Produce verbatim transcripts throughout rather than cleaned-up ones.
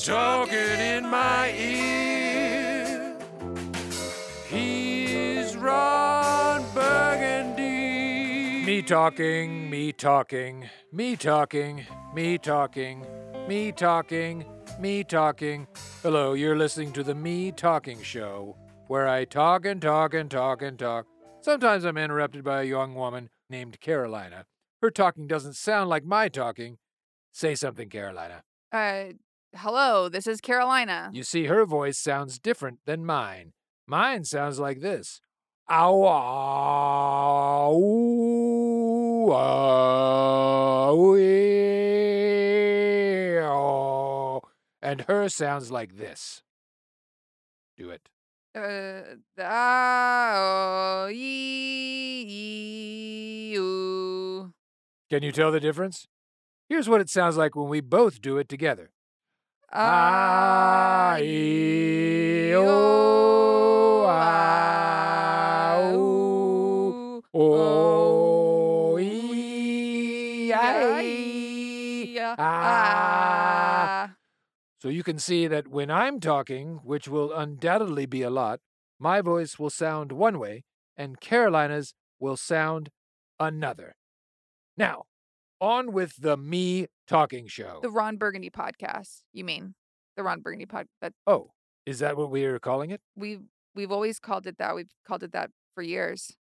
talking in my ear. He's Ron Burgundy. Me talking, me talking, me talking, me talking, me talking, me talking. Hello, you're listening to the Me Talking Show, where I talk and talk and talk and talk. Sometimes I'm interrupted by a young woman named Carolina. Her talking doesn't sound like my talking. Say something, Carolina. Uh, hello, this is Carolina. You see, her voice sounds different than mine. Mine sounds like this. Ow, ow, ooh, ow, ee, ow. And her sounds like this. Do it. Uh, ah, oh, ee, ee, ooh. Can you tell the difference? Here's what it sounds like when we both do it together. Ah, ee, oh, ah, ooh, oh, ee, ee, ah, ee, ah. ah. So you can see that when I'm talking, which will undoubtedly be a lot, my voice will sound one way and Carolina's will sound another. Now, on with the Me Talking Show. The Ron Burgundy podcast, you mean? The Ron Burgundy pod. That Oh, is that what we are calling it? we've we've always called it that. We've called it that for years,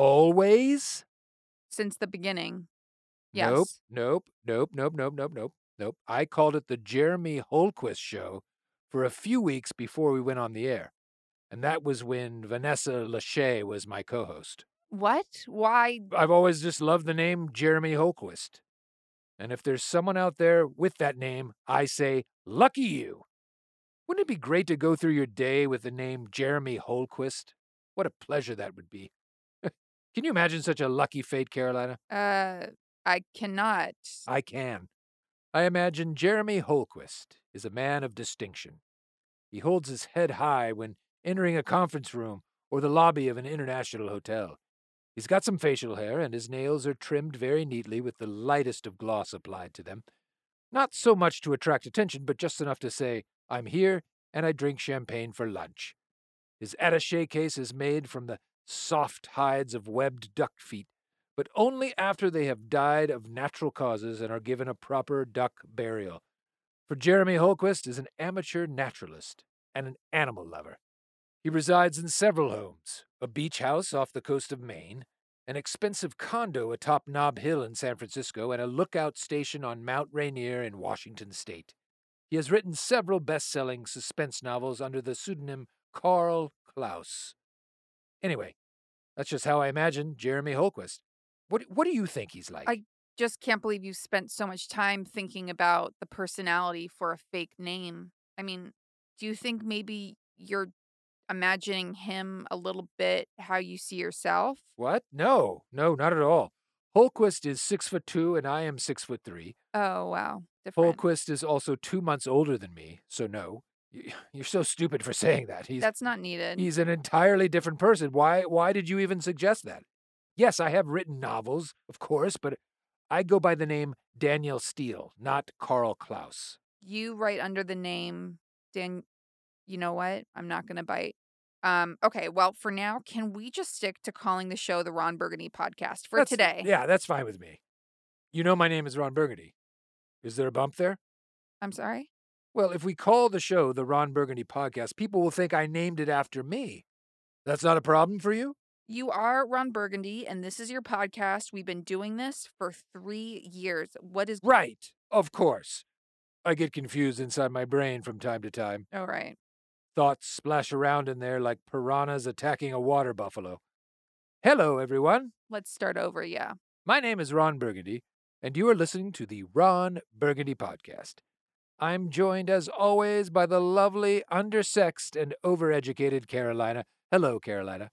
Always? since the beginning. Nope, Yes. nope, nope, nope, nope, nope, nope, nope. I called it the Jeremy Holquist Show for a few weeks before we went on the air. And that was when Vanessa Lachey was my co-host. What? Why? I've always just loved the name Jeremy Holquist. And if there's someone out there with that name, I say, lucky you. Wouldn't it be great to go through your day with the name Jeremy Holquist? What a pleasure that would be. Can you imagine such a lucky fate, Carolina? Uh, I cannot. I can. I imagine Jeremy Holquist is a man of distinction. He holds his head high when entering a conference room or the lobby of an international hotel. He's got some facial hair, and his nails are trimmed very neatly with the lightest of gloss applied to them. Not so much to attract attention, but just enough to say, I'm here, and I drink champagne for lunch. His attaché case is made from the soft hides of webbed duck feet, but only after they have died of natural causes and are given a proper duck burial. For Jeremy Holquist is an amateur naturalist and an animal lover. He resides in several homes, a beach house off the coast of Maine, an expensive condo atop Nob Hill in San Francisco, and a lookout station on Mount Rainier in Washington state. He has written several best-selling suspense novels under the pseudonym Karl Klaus. Anyway, that's just how I imagine Jeremy Holquist. What, what do you think he's like? I just can't believe you spent so much time thinking about the personality for a fake name. I mean, do you think maybe you're imagining him a little bit how you see yourself? What? No, no, not at all. Holquist is six foot two, and I am six foot three. Oh, wow. Different. Holquist is also two months older than me, so no. Y- You're so stupid for saying that. He's That's not needed. he's an entirely different person. Why why did you even suggest that? Yes, I have written novels, of course, but I go by the name Daniel Steele, not Karl Klaus. You write under the name Dan. You know what? I'm not going to bite. Um, okay, well, for now, can we just stick to calling the show the Ron Burgundy podcast for That's- today? Yeah, that's fine with me. You know my name is Ron Burgundy. Is there a bump there? I'm sorry? Well, if we call the show the Ron Burgundy podcast, people will think I named it after me. That's not a problem for you? You are Ron Burgundy, and this is your podcast. We've been doing this for three years. What is... Right, of course. I get confused inside my brain from time to time. All right. Thoughts splash around in there like piranhas attacking a water buffalo. Hello, everyone. Let's start over, yeah. My name is Ron Burgundy, and you are listening to the Ron Burgundy Podcast. I'm joined, as always, by the lovely, undersexed, and overeducated Carolina. Hello, Carolina.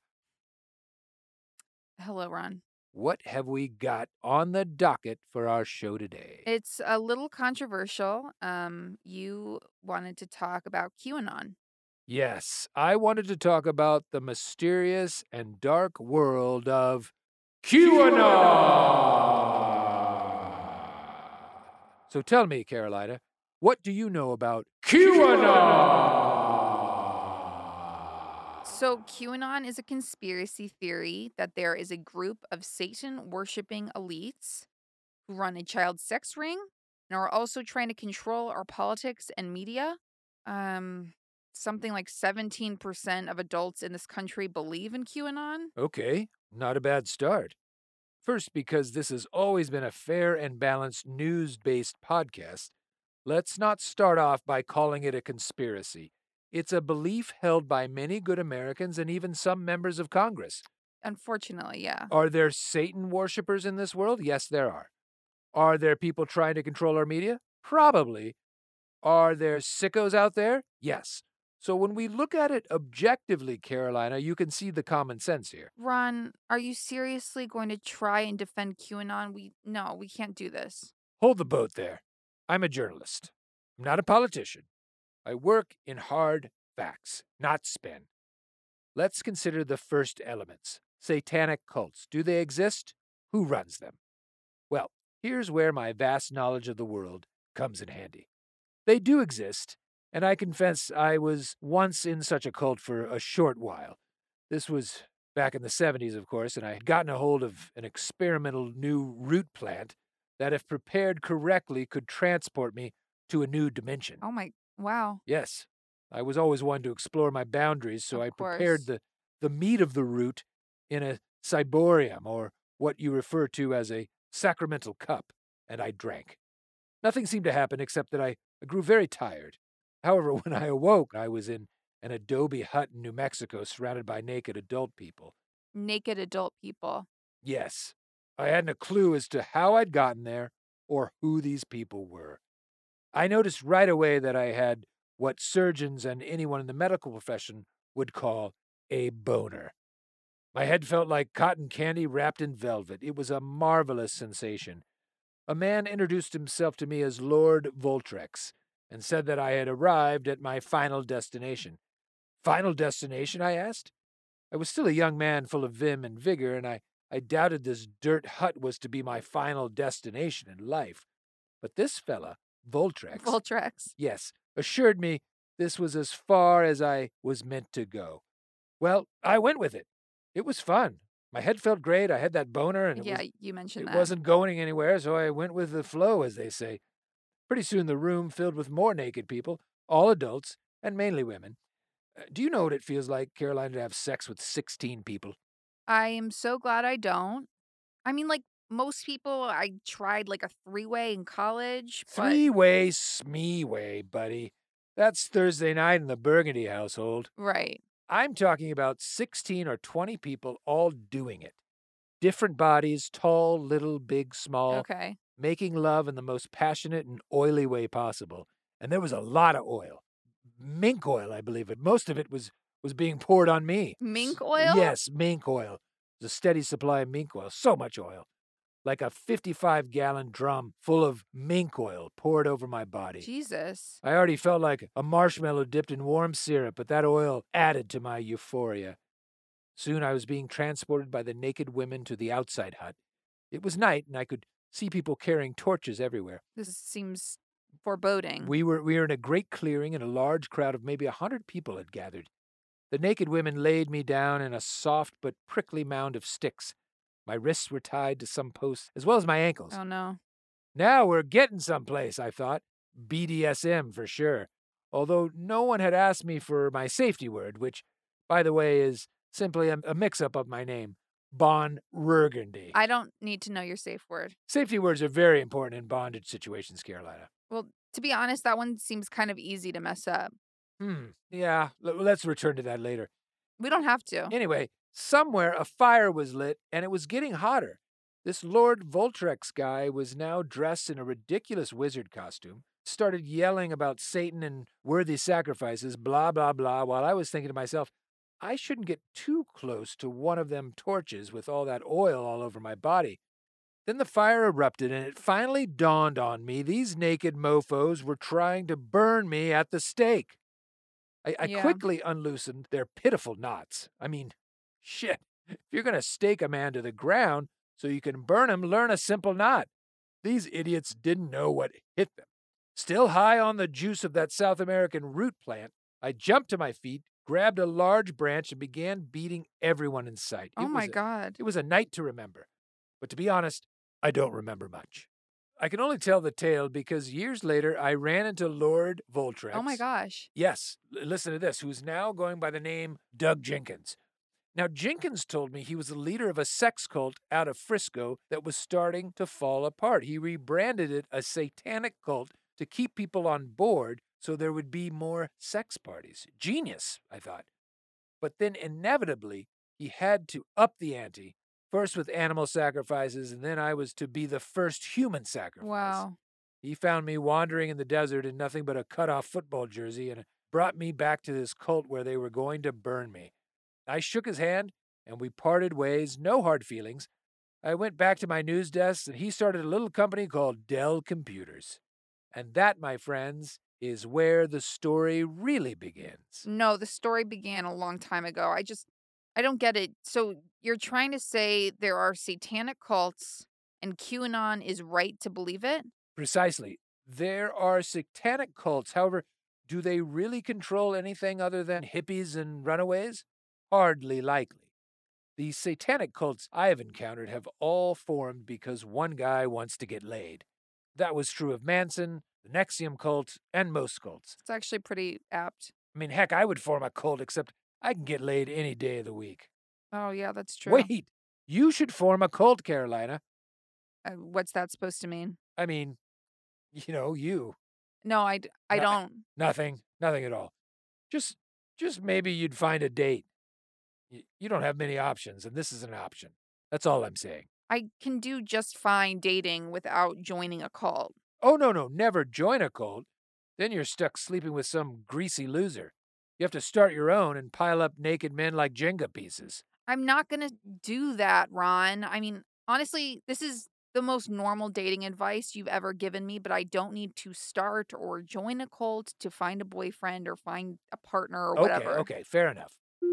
Hello, Ron. What have we got on the docket for our show today? It's a little controversial. Um, you wanted to talk about QAnon. Yes, I wanted to talk about the mysterious and dark world of QAnon. So tell me, Carolina, what do you know about QAnon! So, QAnon is a conspiracy theory that there is a group of Satan worshipping elites who run a child sex ring and are also trying to control our politics and media. Um, something like seventeen percent of adults in this country believe in QAnon. Okay, not a bad start. First, because this has always been a fair and balanced news-based podcast, let's not start off by calling it a conspiracy. It's a belief held by many good Americans and even some members of Congress. Unfortunately, yeah. Are there Satan worshippers in this world? Yes, there are. Are there people trying to control our media? Probably. Are there sickos out there? Yes. So when we look at it objectively, Carolina, you can see the common sense here. Ron, are you seriously going to try and defend QAnon? We no, we can't do this. Hold the boat there. I'm a journalist. I'm not a politician. I work in hard facts, not spin. Let's consider the first elements. Satanic cults. Do they exist? Who runs them? Well, here's where my vast knowledge of the world comes in handy. They do exist, and I confess I was once in such a cult for a short while. This was back in the seventies, of course, and I had gotten a hold of an experimental new root plant that, if prepared correctly, could transport me to a new dimension. Oh my, wow. Yes, I was always one to explore my boundaries, so Of I course. prepared the, the meat of the root in a ciborium, or what you refer to as a sacramental cup, and I drank. Nothing seemed to happen except that I grew very tired. However, when I awoke, I was in an adobe hut in New Mexico surrounded by naked adult people. Naked adult people. Yes, I hadn't a clue as to how I'd gotten there or who these people were. I noticed right away that I had what surgeons and anyone in the medical profession would call a boner. My head felt like cotton candy wrapped in velvet. It was a marvelous sensation. A man introduced himself to me as Lord Voltrex and said that I had arrived at my final destination. Final destination, I asked? I was still a young man full of vim and vigor, and I, I doubted this dirt hut was to be my final destination in life. But this fella, Voltrex, Voltrex. yes, assured me this was as far as I was meant to go. Well, I went with it. It was fun. My head felt great. I had that boner, and it, Yeah, was, you mentioned it that. wasn't going anywhere, so I went with the flow, as they say. Pretty soon the room filled with more naked people, all adults, and mainly women. Uh, do you know what it feels like, Carolina, to have sex with sixteen people? I am so glad I don't. I mean, like most people, I tried like a three-way in college, but Three-way, smee-way, buddy. That's Thursday night in the Burgundy household. right. I'm talking about sixteen or twenty people all doing it. Different bodies, tall, little, big, small, Okay. making love in the most passionate and oily way possible. And there was a lot of oil. Mink oil, I believe it. Most of it was, was being poured on me. Mink S- oil? Yes, mink oil. There's a steady supply of mink oil. So much oil. Like a fifty-five gallon drum full of mink oil poured over my body. Jesus. I already felt like a marshmallow dipped in warm syrup, but that oil added to my euphoria. Soon I was being transported by the naked women to the outside hut. It was night, and I could see people carrying torches everywhere. This seems foreboding. We were, we were in a great clearing, and a large crowd of maybe a hundred people had gathered. The naked women laid me down in a soft but prickly mound of sticks. My wrists were tied to some posts, as well as my ankles. Oh no. Now we're getting someplace, I thought. B D S M for sure. Although no one had asked me for my safety word, which, by the way, is simply a, a mix-up of my name, Bon Burgundy. I don't need to know your safe word. Safety words are very important in bondage situations, Carolina. Well, to be honest, that one seems kind of easy to mess up. Hmm, yeah, l- let's return to that later. We don't have to. Anyway, somewhere a fire was lit, and it was getting hotter. This Lord Voltrex guy was now dressed in a ridiculous wizard costume, started yelling about Satan and worthy sacrifices, blah, blah, blah, while I was thinking to myself, I shouldn't get too close to one of them torches with all that oil all over my body. Then the fire erupted, and it finally dawned on me these naked mofos were trying to burn me at the stake. I, I Yeah. quickly unloosened their pitiful knots. I mean, shit, if you're going to stake a man to the ground so you can burn him, learn a simple knot. These idiots didn't know what hit them. Still high on the juice of that South American root plant, I jumped to my feet, grabbed a large branch, and began beating everyone in sight. Oh It my was a, God. it was a night to remember. But to be honest, I don't remember much. I can only tell the tale because years later I ran into Lord Voltrex. Oh my gosh. Yes, l- listen to this, who's now going by the name Doug Jenkins. Now, Jenkins told me he was the leader of a sex cult out of Frisco that was starting to fall apart. He rebranded it a satanic cult to keep people on board so there would be more sex parties. Genius, I thought. But then inevitably, he had to up the ante, first with animal sacrifices, and then I was to be the first human sacrifice. Wow. He found me wandering in the desert in nothing but a cut-off football jersey and brought me back to this cult where they were going to burn me. I shook his hand, and we parted ways, no hard feelings. I went back to my news desk, and he started a little company called Dell Computers. And that, my friends, is where the story really begins. No, the story began a long time ago. I just, I don't get it. So you're trying to say there are satanic cults and QAnon is right to believe it? Precisely. There are satanic cults. However, do they really control anything other than hippies and runaways? Hardly likely. The satanic cults I have encountered have all formed because one guy wants to get laid. That was true of Manson, the N X I V M cult, and most cults. It's actually pretty apt. I mean, heck, I would form a cult, except I can get laid any day of the week. Oh, yeah, that's true. Wait, you should form a cult, Carolina. Uh, what's that supposed to mean? I mean, you know, you. No, I, d- I No- don't. Nothing, nothing at all. Just, just maybe you'd find a date. Y- You don't have many options, and this is an option. That's all I'm saying. I can do just fine dating without joining a cult. Oh, no, no, never join a cult. Then you're stuck sleeping with some greasy loser. You have to start your own and pile up naked men like Jenga pieces. I'm not going to do that, Ron. I mean, honestly, this is the most normal dating advice you've ever given me, but I don't need to start or join a cult to find a boyfriend or find a partner or Okay, whatever. okay, fair enough.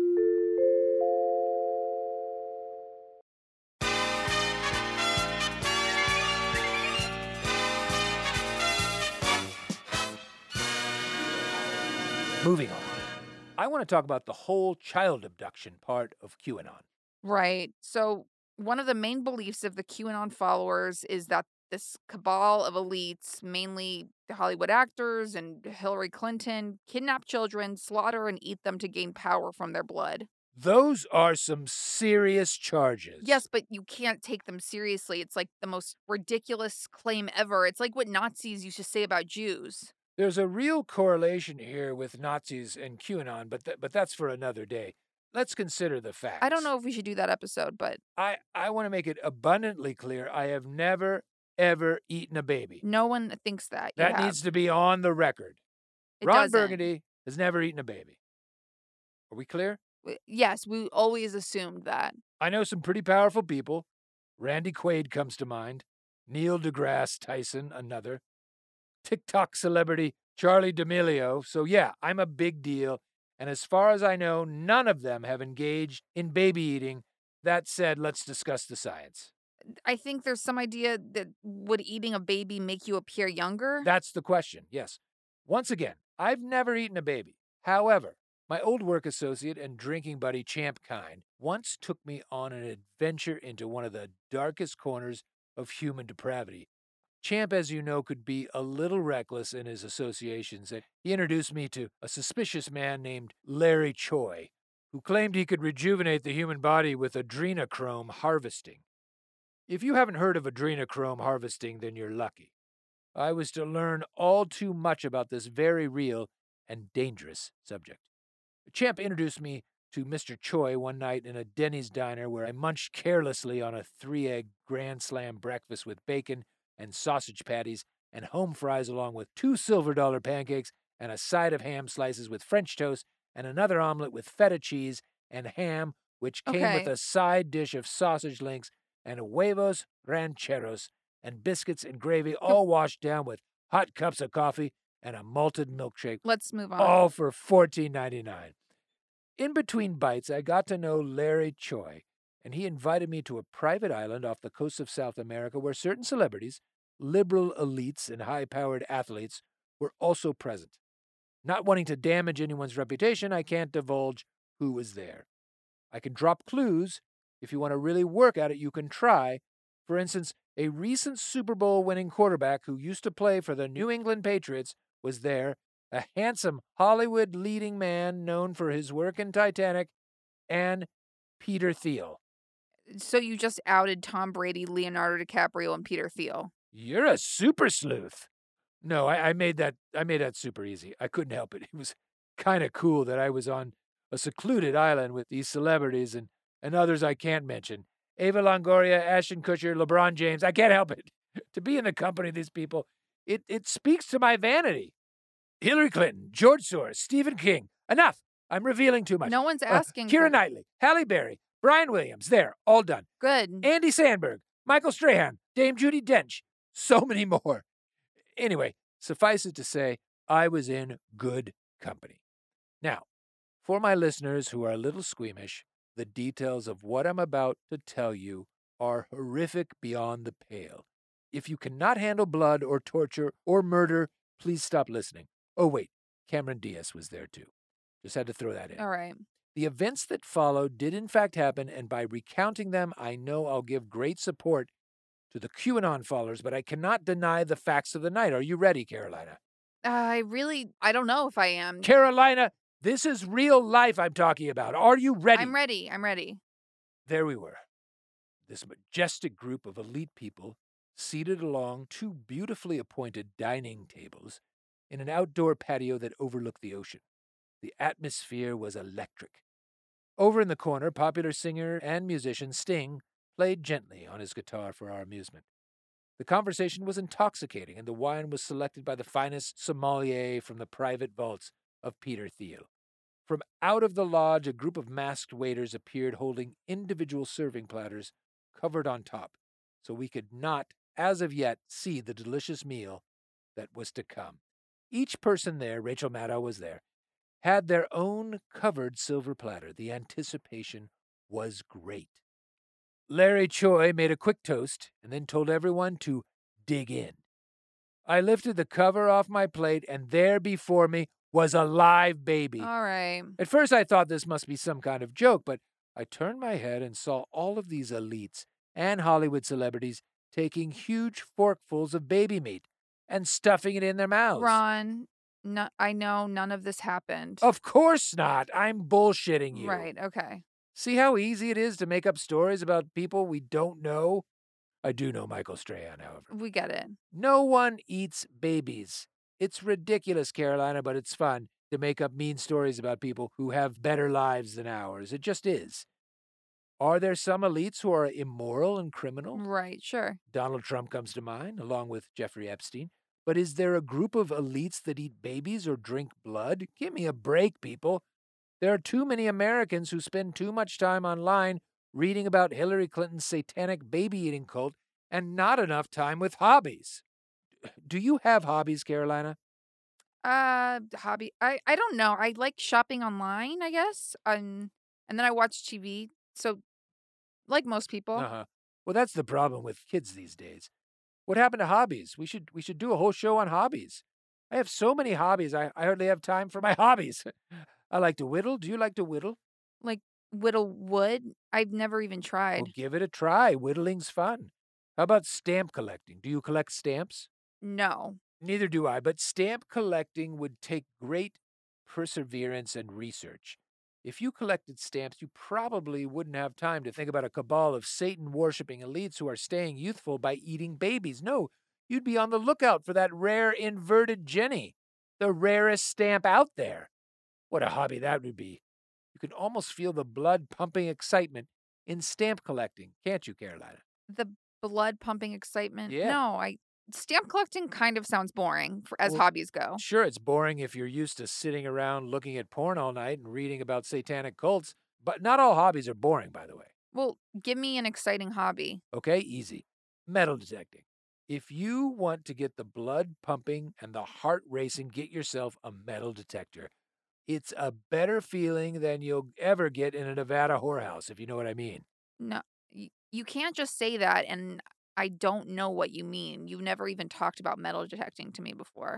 Moving on. I want to talk about the whole child abduction part of QAnon. Right. So, one of the main beliefs of the QAnon followers is that this cabal of elites, mainly the Hollywood actors and Hillary Clinton, kidnap children, slaughter, and eat them to gain power from their blood. Those are some serious charges. Yes, but you can't take them seriously. It's like the most ridiculous claim ever. It's like what Nazis used to say about Jews. There's a real correlation here with Nazis and QAnon, but th- but that's for another day. Let's consider the facts. I don't know if we should do that episode, but I, I want to make it abundantly clear I have never, ever eaten a baby. no one thinks that. You That have. needs to be on the record. It Ron doesn't. Burgundy has never eaten a baby. Are we clear? W- Yes, we always assumed that. I know some pretty powerful people. Randy Quaid comes to mind. Neil deGrasse Tyson, another. TikTok celebrity Charlie D'Amelio. So yeah, I'm a big deal. And as far as I know, none of them have engaged in baby eating. That said, let's discuss the science. I think there's some idea that would eating a baby make you appear younger? That's the question, yes. Once again, I've never eaten a baby. However, my old work associate and drinking buddy Champ Kind once took me on an adventure into one of the darkest corners of human depravity. Champ, as you know, could be a little reckless in his associations, and he introduced me to a suspicious man named Larry Choi, who claimed he could rejuvenate the human body with adrenochrome harvesting. If you haven't heard of adrenochrome harvesting, then you're lucky. I was to learn all too much about this very real and dangerous subject. Champ introduced me to Mister Choi one night in a Denny's diner where I munched carelessly on a three-egg Grand Slam breakfast with bacon and sausage patties and home fries along with two silver dollar pancakes and a side of ham slices with French toast and another omelet with feta cheese and ham, which came Okay. with a side dish of sausage links and huevos rancheros and biscuits and gravy, all washed down with hot cups of coffee and a malted milkshake, Let's move on. all for fourteen ninety-nine. In between bites, I got to know Larry Choi, and he invited me to a private island off the coast of South America where certain celebrities, liberal elites, and high-powered athletes were also present. Not wanting to damage anyone's reputation, I can't divulge who was there. I can drop clues. If you want to really work at it, you can try. For instance, a recent Super Bowl winning quarterback who used to play for the New England Patriots was there, a handsome Hollywood leading man known for his work in Titanic, and Peter Thiel. So you just outed Tom Brady, Leonardo DiCaprio, and Peter Thiel. You're a super sleuth. No, I, I made that I made that super easy. I couldn't help it. It was kind of cool that I was on a secluded island with these celebrities and, and others I can't mention. Ava Longoria, Ashton Kutcher, LeBron James. I can't help it. To be in the company of these people, it, it speaks to my vanity. Hillary Clinton, George Soros, Stephen King. Enough. I'm revealing too much. No one's asking. Uh, Keira for... Knightley, Halle Berry, Brian Williams. There, all done. Good. Andy Samberg, Michael Strahan, Dame Judi Dench. So many more. Anyway, suffice it to say, I was in good company. Now, for my listeners who are a little squeamish, the details of what I'm about to tell you are horrific beyond the pale. If you cannot handle blood or torture or murder, please stop listening. Oh, wait, Cameron Diaz was there too. Just had to throw that in. All right. The events that followed did in fact happen, and by recounting them, I know I'll give great support to the QAnon followers, but I cannot deny the facts of the night. Are you ready, Carolina? Uh, I really, I don't know if I am. Carolina, this is real life I'm talking about. Are you ready? I'm ready. I'm ready. There we were. This majestic group of elite people seated along two beautifully appointed dining tables in an outdoor patio that overlooked the ocean. The atmosphere was electric. Over in the corner, popular singer and musician Sting played gently on his guitar for our amusement. The conversation was intoxicating, and the wine was selected by the finest sommelier from the private vaults of Peter Thiel. From out of the lodge, a group of masked waiters appeared holding individual serving platters covered on top, so we could not, as of yet, see the delicious meal that was to come. Each person there, Rachel Maddow was there, had their own covered silver platter. The anticipation was great. Larry Choi made a quick toast and then told everyone to dig in. I lifted the cover off my plate, and there before me was a live baby. All right. At first I thought this must be some kind of joke, but I turned my head and saw all of these elites and Hollywood celebrities taking huge forkfuls of baby meat and stuffing it in their mouths. Ron, no, I know none of this happened. Of course not. I'm bullshitting you. Right, okay. See how easy it is to make up stories about people we don't know? I do know Michael Strahan, however. We get it. No one eats babies. It's ridiculous, Carolina, but it's fun to make up mean stories about people who have better lives than ours. It just is. Are there some elites who are immoral and criminal? Right, sure. Donald Trump comes to mind, along with Jeffrey Epstein. But is there a group of elites that eat babies or drink blood? Give me a break, people. There are too many Americans who spend too much time online reading about Hillary Clinton's satanic baby-eating cult and not enough time with hobbies. Do you have hobbies, Carolina? Uh, hobby. I, I don't know. I like shopping online, I guess. Um, and then I watch T V. So, like most people. Uh-huh. Well, that's the problem with kids these days. What happened to hobbies? We should we should do a whole show on hobbies. I have so many hobbies, I, I hardly have time for my hobbies. I like to whittle. Do you like to whittle? Like whittle wood? I've never even tried. Well, give it a try. Whittling's fun. How about stamp collecting? Do you collect stamps? No. Neither do I, but stamp collecting would take great perseverance and research. If you collected stamps, you probably wouldn't have time to think about a cabal of Satan-worshipping elites who are staying youthful by eating babies. No, you'd be on the lookout for that rare inverted Jenny, the rarest stamp out there. What a hobby that would be. You can almost feel the blood-pumping excitement in stamp collecting, can't you, Carolina? The blood pumping excitement? Yeah. No, I stamp collecting kind of sounds boring for, as Well, hobbies go. Sure, it's boring if you're used to sitting around looking at porn all night and reading about satanic cults, but not all hobbies are boring, by the way. Well, give me an exciting hobby. Okay, easy. Metal detecting. If you want to get the blood pumping and the heart racing, get yourself a metal detector. It's a better feeling than you'll ever get in a Nevada whorehouse, if you know what I mean. No, y- you can't just say that, and I don't know what you mean. You've never even talked about metal detecting to me before.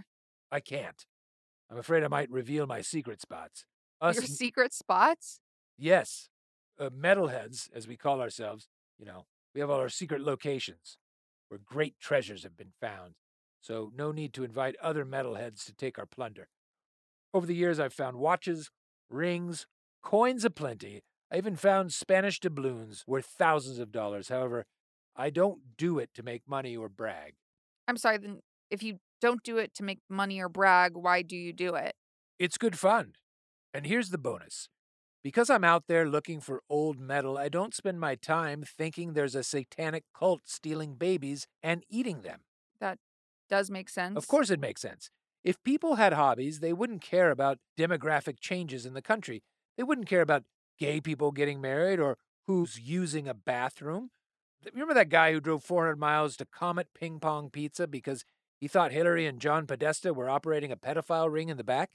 I can't. I'm afraid I might reveal my secret spots. Your Us, secret spots? yes, uh, metalheads, as we call ourselves, you know, we have all our secret locations where great treasures have been found. So no need to invite other metalheads to take our plunder. Over the years, I've found watches, rings, coins aplenty. I even found Spanish doubloons worth thousands of dollars. However, I don't do it to make money or brag. I'm sorry, then if you don't do it to make money or brag, why do you do it? It's good fun. And here's the bonus. Because I'm out there looking for old metal, I don't spend my time thinking there's a satanic cult stealing babies and eating them. That does make sense. Of course it makes sense. If people had hobbies, they wouldn't care about demographic changes in the country. They wouldn't care about gay people getting married or who's using a bathroom. Remember that guy who drove four hundred miles to Comet Ping Pong Pizza because he thought Hillary and John Podesta were operating a pedophile ring in the back?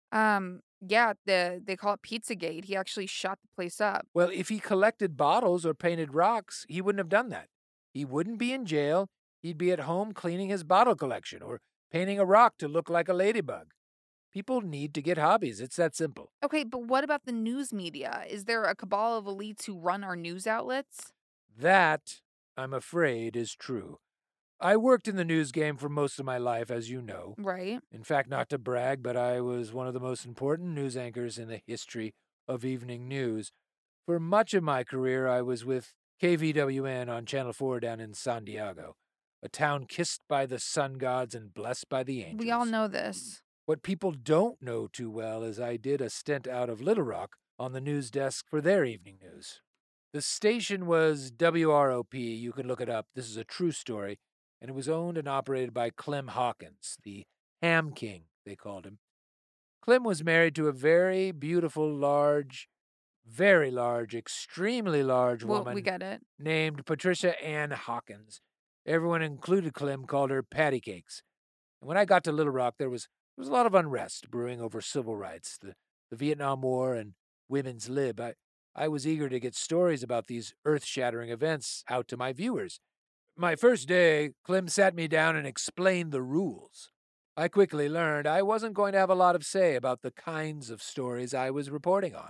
Um, yeah, the they call it Pizzagate. He actually shot the place up. Well, if he collected bottles or painted rocks, he wouldn't have done that. He wouldn't be in jail. He'd be at home cleaning his bottle collection or painting a rock to look like a ladybug. People need to get hobbies. It's that simple. Okay, but what about the news media? Is there a cabal of elites who run our news outlets? That, I'm afraid, is true. I worked in the news game for most of my life, as you know. Right. In fact, not to brag, but I was one of the most important news anchors in the history of evening news. For much of my career, I was with K V W N on Channel four down in San Diego, a town kissed by the sun gods and blessed by the angels. We all know this. What people don't know too well is I did a stint out of Little Rock on the news desk for their evening news. The station was W R O P. You can look it up. This is a true story. And it was owned and operated by Clem Hawkins, the Ham King, they called him. Clem was married to a very beautiful, large, very large, extremely large Well, woman we get it. named Patricia Ann Hawkins. Everyone, included Clem, called her Patty Cakes. And when I got to Little Rock, there was, there was a lot of unrest brewing over civil rights, the, the Vietnam War, and women's lib. I, I was eager to get stories about these earth-shattering events out to my viewers. My first day, Clem sat me down and explained the rules. I quickly learned I wasn't going to have a lot of say about the kinds of stories I was reporting on.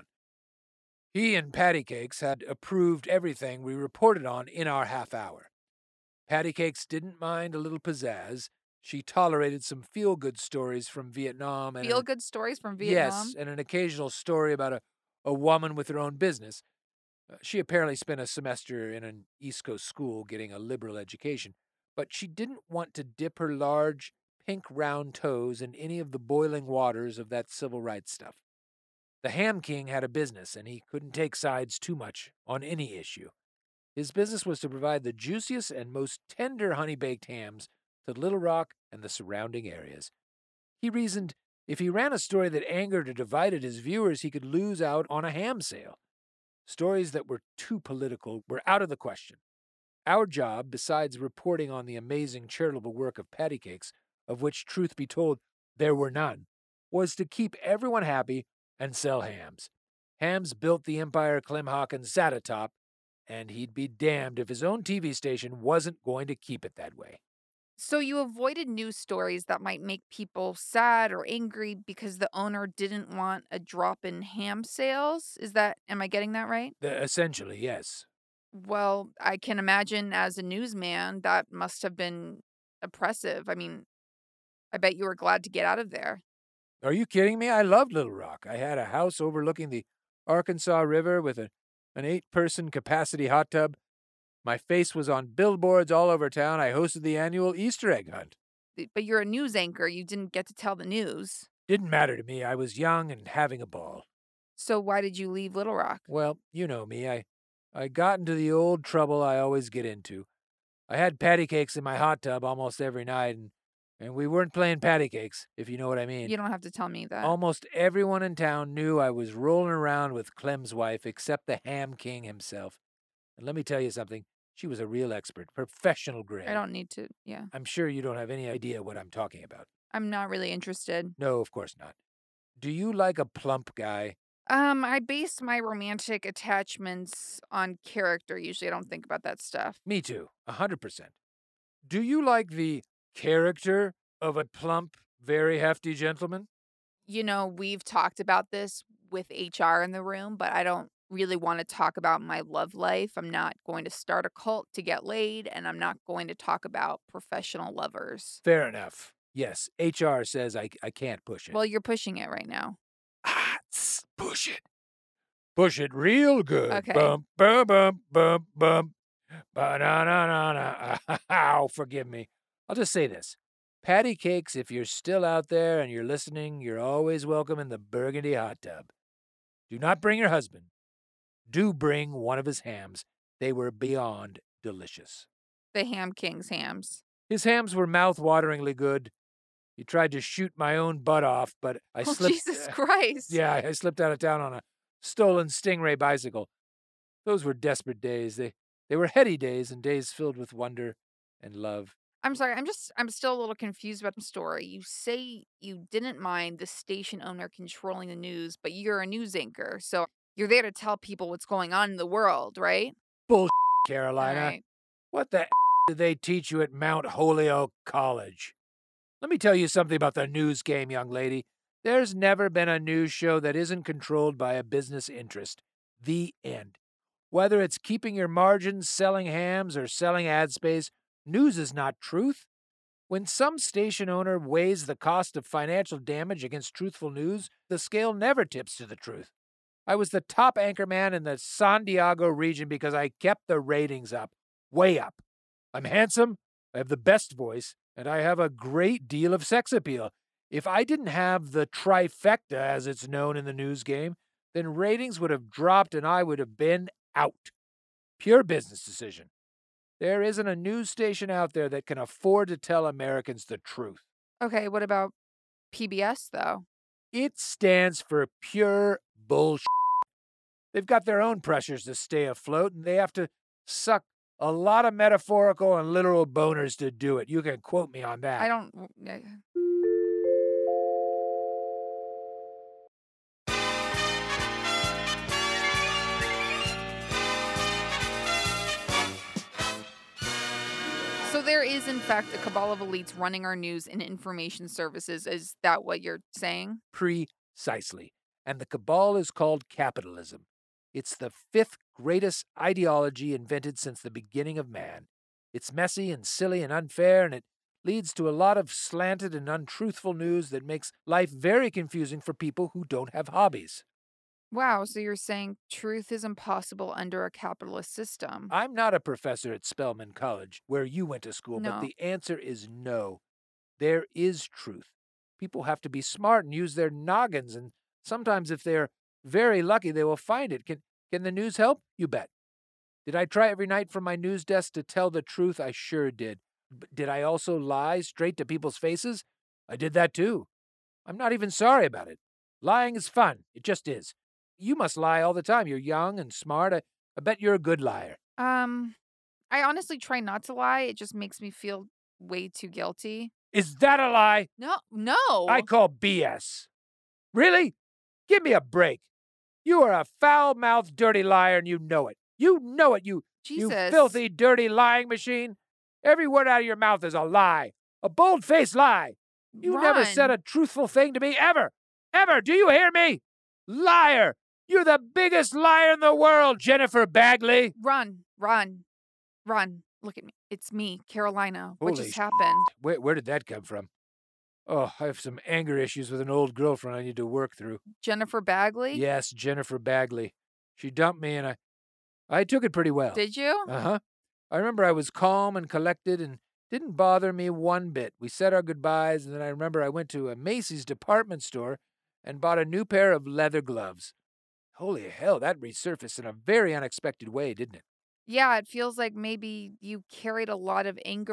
He and Patty Cakes had approved everything we reported on in our half hour. Patty Cakes didn't mind a little pizzazz. She tolerated some feel-good stories from Vietnam. and Feel-good stories from Vietnam? Yes, and an occasional story about a, a woman with her own business. Uh, she apparently spent a semester in an East Coast school getting a liberal education, but she didn't want to dip her large, pink round toes in any of the boiling waters of that civil rights stuff. The Ham King had a business, and he couldn't take sides too much on any issue. His business was to provide the juiciest and most tender honey-baked hams to Little Rock and the surrounding areas. He reasoned if he ran a story that angered or divided his viewers, he could lose out on a ham sale. Stories that were too political were out of the question. Our job, besides reporting on the amazing charitable work of Patty Cakes, of which, truth be told, there were none, was to keep everyone happy and sell hams. Hams built the empire Clem Hawkins sat atop, and he'd be damned if his own T V station wasn't going to keep it that way. So you avoided news stories that might make people sad or angry because the owner didn't want a drop in ham sales? Is that, am I getting that right? The, essentially, yes. Well, I can imagine as a newsman, that must have been oppressive. I mean, I bet you were glad to get out of there. Are you kidding me? I loved Little Rock. I had a house overlooking the Arkansas River with a, an eight-person capacity hot tub. My face was on billboards all over town. I hosted the annual Easter egg hunt. But you're a news anchor. You didn't get to tell the news. Didn't matter to me. I was young and having a ball. So why did you leave Little Rock? Well, you know me. I, I got into the old trouble I always get into. I had patty cakes in my hot tub almost every night, and, and we weren't playing patty cakes, if you know what I mean. You don't have to tell me that. Almost everyone in town knew I was rolling around with Clem's wife, except the Ham King himself. And let me tell you something. She was a real expert, professional grade. I don't need to, yeah. I'm sure you don't have any idea what I'm talking about. I'm not really interested. No, of course not. Do you like a plump guy? Um, I base my romantic attachments on character. Usually I don't think about that stuff. Me too, a hundred percent. Do you like the character of a plump, very hefty gentleman? You know, we've talked about this with H R in the room, but I don't really want to talk about my love life. I'm not going to start a cult to get laid, and I'm not going to talk about professional lovers. Fair enough. Yes, H R says I, I can't push it. Well, you're pushing it right now. Ah, tss, push it. Push it real good. Okay. Bump, bum, bum, bum, bum. Ba-na-na-na-na. Ow, forgive me. I'll just say this. Patty cakes, if you're still out there and you're listening, you're always welcome in the burgundy hot tub. Do not bring your husband. Do bring one of his hams. They were beyond delicious. The Ham King's hams. His hams were mouth-wateringly good. He tried to shoot my own butt off, but I Oh, slipped. Jesus Christ. Yeah, I slipped out of town on a stolen Stingray bicycle. Those were desperate days. They they were heady days and days filled with wonder and love. I'm sorry, I'm just I'm still a little confused about the story. You say you didn't mind the station owner controlling the news, but you're a news anchor, so you're there to tell people what's going on in the world, right? Bull, Carolina. Alright. What the did they teach you at Mount Holyoke College? Let me tell you something about the news game, young lady. There's never been a news show that isn't controlled by a business interest. The end. Whether it's keeping your margins, selling hams, or selling ad space, news is not truth. When some station owner weighs the cost of financial damage against truthful news, the scale never tips to the truth. I was the top anchorman in the San Diego region because I kept the ratings up, way up. I'm handsome, I have the best voice, and I have a great deal of sex appeal. If I didn't have the trifecta, as it's known in the news game, then ratings would have dropped and I would have been out. Pure business decision. There isn't a news station out there that can afford to tell Americans the truth. Okay, what about P B S, though? It stands for pure bullshit. They've got their own pressures to stay afloat, and they have to suck a lot of metaphorical and literal boners to do it. You can quote me on that. I don't... uh, So there is, in fact, a cabal of elites running our news and information services. Is that what you're saying? Precisely. And the cabal is called capitalism. It's the fifth greatest ideology invented since the beginning of man. It's messy and silly and unfair, and it leads to a lot of slanted and untruthful news that makes life very confusing for people who don't have hobbies. Wow, so you're saying truth is impossible under a capitalist system. I'm not a professor at Spelman College, where you went to school, No. but the answer is no. There is truth. People have to be smart and use their noggins, and sometimes if they're very lucky, they will find it. Can, can the news help? You bet. Did I try every night from my news desk to tell the truth? I sure did. But did I also lie straight to people's faces? I did that too. I'm not even sorry about it. Lying is fun. It just is. You must lie all the time. You're young and smart. I, I bet you're a good liar. Um, I honestly try not to lie. It just makes me feel way too guilty. Is that a lie? No, no. I call B S. Really? Give me a break. You are a foul-mouthed, dirty liar, and you know it. You know it, you, you Jesus. filthy, dirty lying machine. Every word out of your mouth is a lie. A bold-faced lie. You never said Run. a truthful thing to me, ever. Ever. Do you hear me? Liar. You're the biggest liar in the world, Jennifer Bagley. Run, run, run. Look at me. It's me, Carolina. What Holy just sh- happened? Where, where did that come from? Oh, I have some anger issues with an old girlfriend I need to work through. Jennifer Bagley? Yes, Jennifer Bagley. She dumped me, and I, I took it pretty well. Did you? Uh-huh. I remember I was calm and collected and didn't bother me one bit. We said our goodbyes, and then I remember I went to a Macy's department store and bought a new pair of leather gloves. Holy hell, that resurfaced in a very unexpected way, didn't it? Yeah, it feels like maybe you carried a lot of anger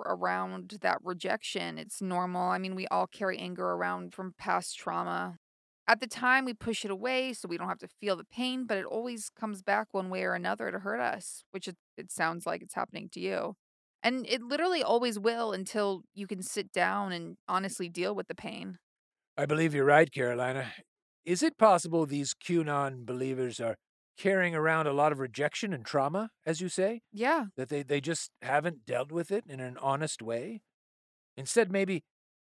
around that rejection. It's normal. I mean, we all carry anger around from past trauma. At the time, we push it away so we don't have to feel the pain, but it always comes back one way or another to hurt us, which it, it sounds like it's happening to you. And it literally always will until you can sit down and honestly deal with the pain. I believe you're right, Carolina. Is it possible these QAnon believers are carrying around a lot of rejection and trauma, as you say? Yeah. That they, they just haven't dealt with it in an honest way? Instead, maybe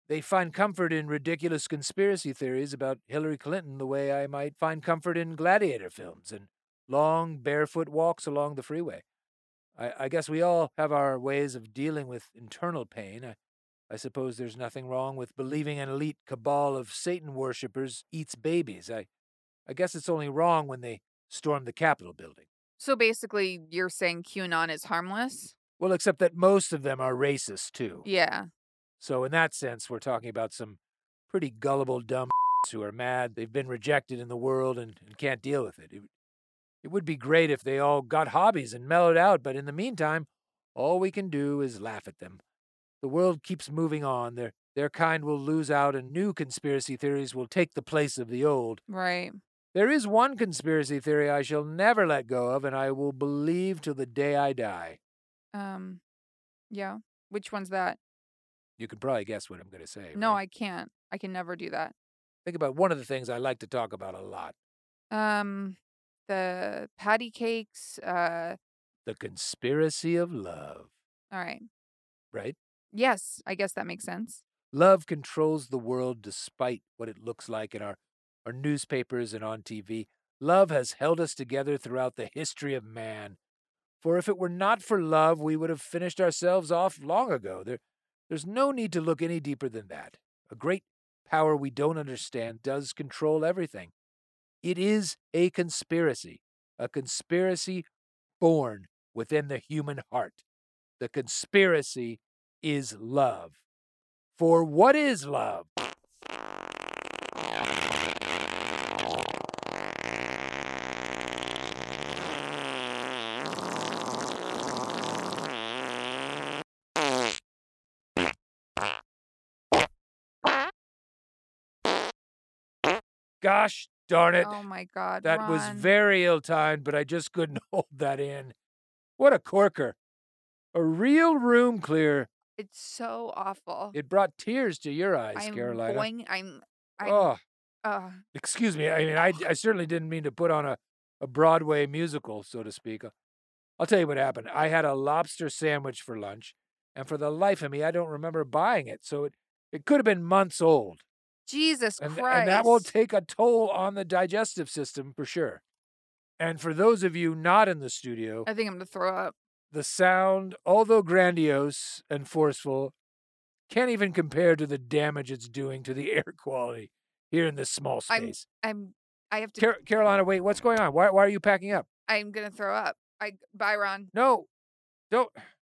They find comfort in ridiculous conspiracy theories about Hillary Clinton the way I might find comfort in gladiator films and long, barefoot walks along the freeway. I, I guess we all have our ways of dealing with internal pain. I, I suppose there's nothing wrong with believing an elite cabal of Satan worshippers eats babies. I, I guess it's only wrong when they storm the Capitol building. So basically, you're saying QAnon is harmless? Well, except that most of them are racist, too. Yeah. So in that sense, we're talking about some pretty gullible, dumb who are mad they've been rejected in the world and, and can't deal with it. it. It would be great if they all got hobbies and mellowed out, but in the meantime, all we can do is laugh at them. The world keeps moving on. Their, their kind will lose out and new conspiracy theories will take the place of the old. Right. There is one conspiracy theory I shall never let go of, and I will believe till the day I die. Um, yeah. Which one's that? You can probably guess what I'm going to say. No, right? I can't. I can never do that. Think about one of the things I like to talk about a lot. Um, the patty cakes, uh... The conspiracy of love. All right. Right? Yes, I guess that makes sense. Love controls the world despite what it looks like in our, our newspapers and on T V. Love has held us together throughout the history of man. For if it were not for love, we would have finished ourselves off long ago. There, there's no need to look any deeper than that. A great power we don't understand does control everything. It is a conspiracy, a conspiracy born within the human heart. The conspiracy is love. For what is love? Gosh darn it. Oh my God, That Ron. was very ill-timed, but I just couldn't hold that in. What a corker. A real room clear. It's so awful. It brought tears to your eyes, I'm Carolina. going, I'm, I'm, Oh, uh, excuse me. I mean, I, I certainly didn't mean to put on a, a Broadway musical, so to speak. I'll tell you what happened. I had a lobster sandwich for lunch, and for the life of me, I don't remember buying it, so it, it could have been months old. Jesus And, Christ. and that will take a toll on the digestive system for sure. And for those of you not in the studio, I think I'm going to throw up. the sound, although grandiose and forceful, can't even compare to the damage it's doing to the air quality here in this small space. I'm, I'm, I have to, Car- Carolina, wait, what's going on? Why, why are you packing up? I'm going to throw up. I, bye, Ron. No, don't.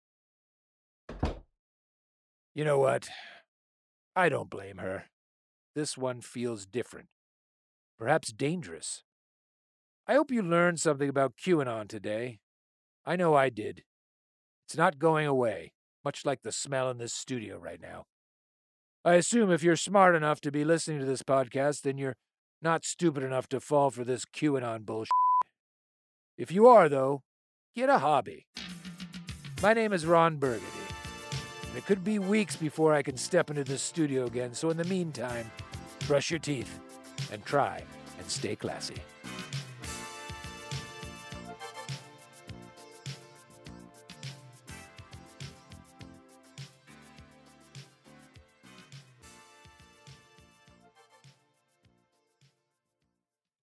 You know what? I don't blame her. This one feels different, perhaps dangerous. I hope you learned something about QAnon today. I know I did. It's not going away, much like the smell in this studio right now. I assume if you're smart enough to be listening to this podcast, then you're not stupid enough to fall for this QAnon bullshit. If you are, though, get a hobby. My name is Ron Burgundy, and it could be weeks before I can step into this studio again, so in the meantime, brush your teeth and try and stay classy.